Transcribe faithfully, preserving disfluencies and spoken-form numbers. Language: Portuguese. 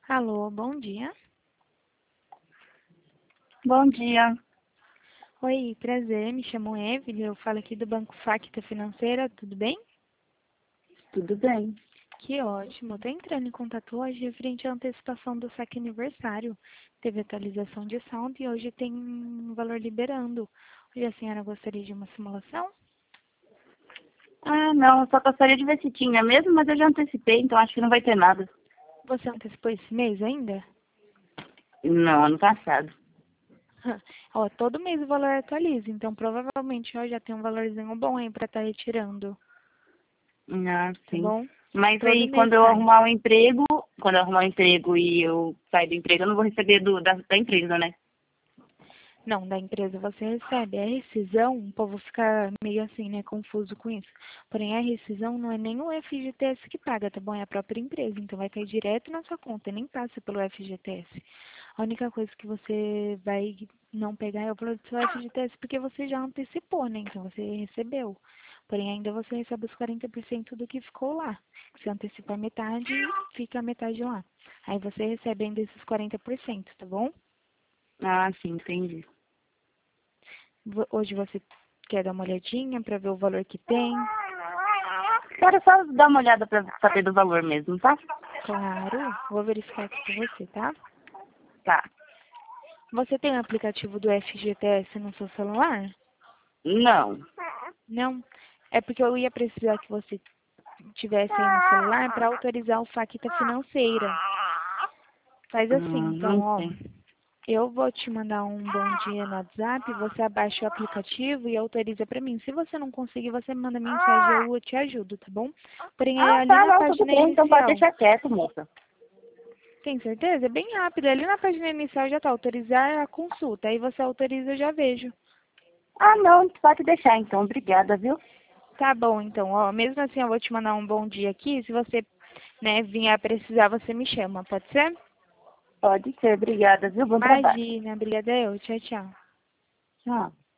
Alô, bom dia. Bom dia, Oi, prazer, me chamo Evelyn, eu falo aqui do Banco Facta Financeira, tudo bem? tudo bem? Que ótimo, estou entrando em contato hoje referente à antecipação do saque aniversário. Teve atualização de saldo e hoje tem um valor liberando. Hoje a senhora gostaria de uma simulação? Ah, não, eu só gostaria de ver se tinha mesmo, mas eu já antecipei, então acho que não vai ter nada. Você antecipou esse mês ainda? Não, ano passado. Ó, todo mês o valor atualiza, então provavelmente ó, já tem um valorzinho bom aí para estar retirando, Ah, tá sim. bom? Mas Todo aí, mês quando eu sai. arrumar um emprego, quando eu arrumar um emprego e eu sair do emprego, eu não vou receber do, da, da empresa, né? Não, da empresa você recebe. A rescisão, o povo fica meio assim, né, confuso com isso. Porém, a rescisão não é nem o F G T S que paga, tá bom? É a própria empresa. Então, vai cair direto na sua conta, nem passa pelo F G T S. A única coisa que você vai não pegar é o valor do seu F G T S, porque você já antecipou, né? Então, você recebeu. Porém, ainda você recebe os quarenta por cento do que ficou lá. Se antecipa metade, fica a metade lá. Aí você recebe ainda esses quarenta por cento, tá bom? Ah, sim, entendi. Vo- Hoje você quer dar uma olhadinha para ver o valor que tem? Quero só dar uma olhada pra saber do valor mesmo, tá? Claro, vou verificar aqui com você, tá? Tá. Você tem o aplicativo do F G T S no seu celular? Não. Não? É porque eu ia precisar que você tivesse aí no celular para autorizar o Facta Financeira. Faz assim, Hum, então, não ó. sei. Eu vou te mandar um bom dia no WhatsApp, você abaixa o aplicativo e autoriza para mim. Se você não conseguir, você me manda mensagem, eu te ajudo, tá bom? Porém, é Ah, ali tá, na não, tudo página bem, então pode inicial. deixar quieto, moça. Tem certeza? É bem rápido. Ali na página inicial já está autorizar a consulta. Aí você autoriza, eu já vejo. Ah, não, pode deixar então, obrigada, viu? Tá bom, então. Ó, mesmo assim, eu vou te mandar um bom dia aqui. Se você, né, vier a precisar, você me chama. Pode ser? Pode ser, obrigada, viu? Bom trabalho. Imagina. Obrigada eu. Tchau, tchau. Tchau.